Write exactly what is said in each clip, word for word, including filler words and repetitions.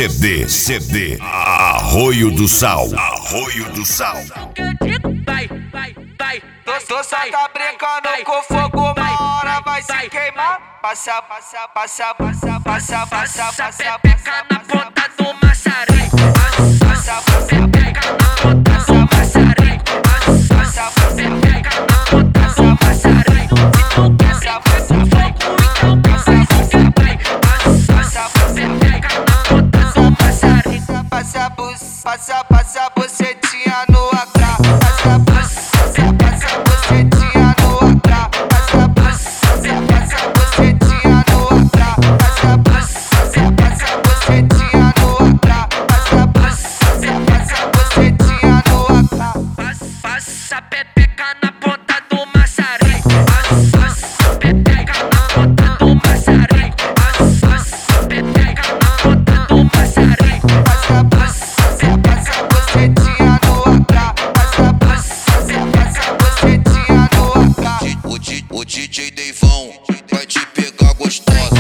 C D, C D, Arroio do Sal, Arroio do Sal. Vai, vai, vai. Tu só tá brincando com fogo, uma hora vai se queimar. Passa, passa, passa, passa, passa, passa, passa, passa na ponta do maçarico. Passa, passa, pega na ponta do maçarico. Passa, passa, pega na ponta do maçarico. Se tu quer brincar com fogo, então passa o que vai. Passa, passa, pega na ponta do maçarico. Passa, passa, passa, bucetinha no A K. Passa, passa, passa, bucetinha no A K. Passa, passa, passa, bucetinha no A K. Passa, passa, passa, bucetinha no A K. Passa, passa, passa, bucetinha no A K. Passa pepeca na ponta do maçarico. Passa pepeca na ponta do maçarico. Passa pepeca na ponta do maçarico. Passa, passa, passa, bucetinha no A K. Passa, passa, passa, bucetinha no A K. O, D, o D J Deivão vai te pegar gostosa.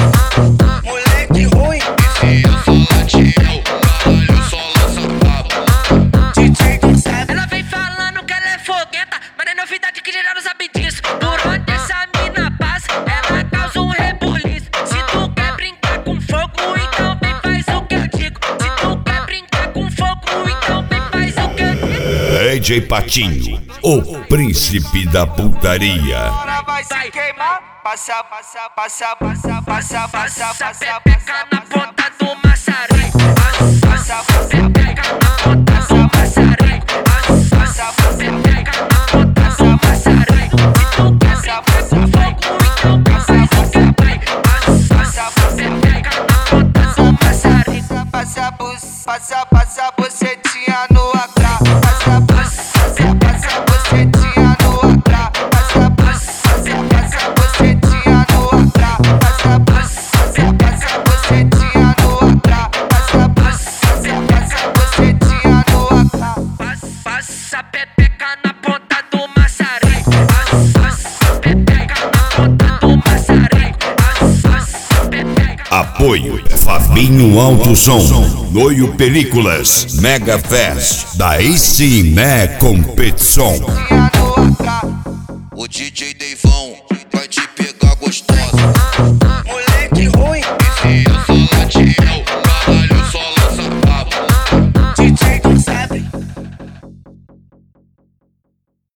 Moleque ruim, Esse eu sou latino, caralho, só lança papo. D J não sabe. Ela vem falando que ela é foguenta, mas não é novidade que geral não sabe disso. Por onde essa mina passa, ela causa um rebuliço. Se tu quer brincar com fogo, então vem faz o que eu digo. Se tu quer brincar com fogo, então vem faz o que eu digo. D J Patinho, o príncipe da putaria. Agora vai se queimar. Passa, passa, passa, passa, passa, passa, Passa passa, pepeca na ponta do maçarico. passa, Passa pepeca na ponta do maçarico. Passa pepeca na ponta do maçarico. Se tu quer brincar com fogo, então faz o que vai. Passa pepeca na ponta do maçarico. passa, passa, passa, bucetinha no A K. Passa, passa, passa, bucetinha no A K. Passa, passa, passa, bucetinha no A K. Passa, passa, passa, bucetinha no A K. Passa, passa, passa, bucetinha no A K. Passa pepeca na ponta do maçarico. Passa pepeca na ponta do maçarico. Passa pepeca. Apoio Fabinho Alto Som, Noio Películas, Mega Fest, daí sim, né, competição. Bucetinha no A K. O D J